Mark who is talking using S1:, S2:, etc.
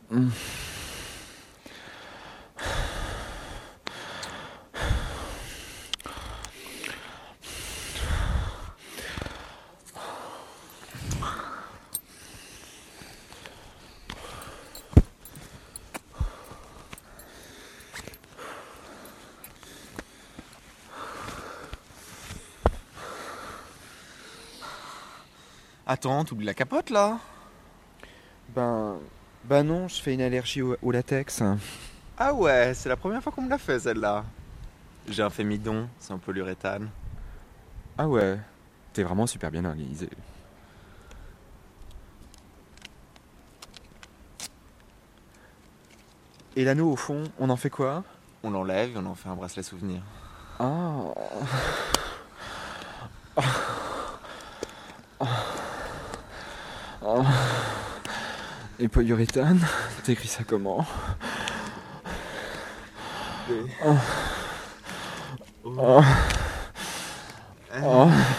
S1: Attends, t'oublies la capote là?
S2: Ben non, je fais une allergie au latex.
S1: Ah ouais, c'est la première fois qu'on me l'a fait celle-là. J'ai un fémidon, c'est un polyuréthane.
S2: Ah ouais, t'es vraiment super bien organisé. Et l'anneau au fond, on en fait quoi?
S1: On l'enlève et on en fait un bracelet souvenir.
S2: Ah, et polyuréthane, t'écris ça comment?
S1: B. O.
S2: Oh,
S1: N.
S2: oh.